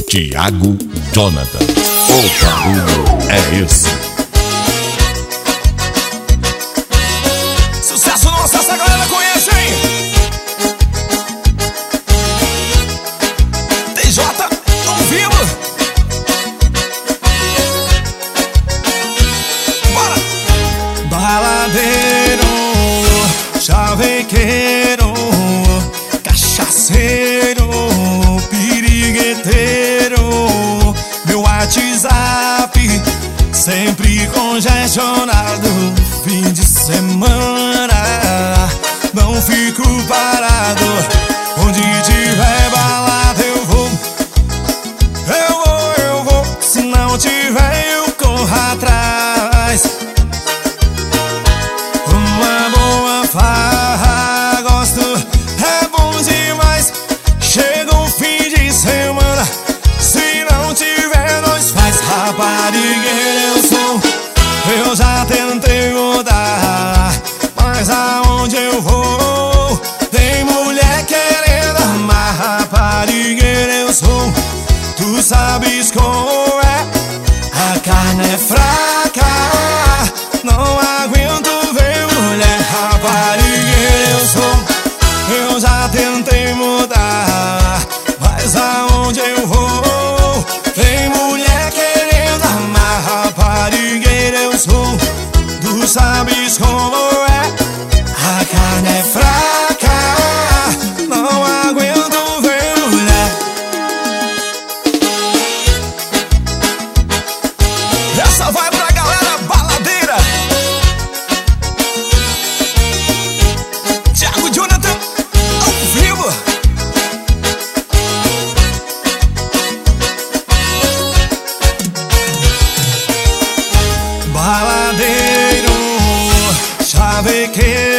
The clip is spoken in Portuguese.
Thiago Jonathan. O barulho é esse. Sucesso nosso, essa galera conhece, hein? TJ, ao vivo. Bora! Baladeiro, chavequeiro, cachaceiro, pirigueteiro. Meu WhatsApp sempre congestionado. Fim de semana não fico parado. Onde tiver balada eu vou. Se não tiver eu corro atrás. Uma boa farra, gosto, é bom demais. Chega o fim de semana, se não tiver nós faz. Raparigueiro eu sou, eu já tentei mudar, mas aonde eu vou tem mulher querendo amar. Raparigueiro eu sou, tu sabes como é. A carne é fraca, não aguento ver mulher. Raparigueiro eu sou, eu já tentei mudar, mas aonde eu vou tem mulher querendo amar. Raparigueiro eu sou, tu sabes como é. A carne é fraca, não aguento ver mulher. Essa vai pra galera baladeira. Thiago Jonathan, ao vivo. Baladeiro, chavequeiro,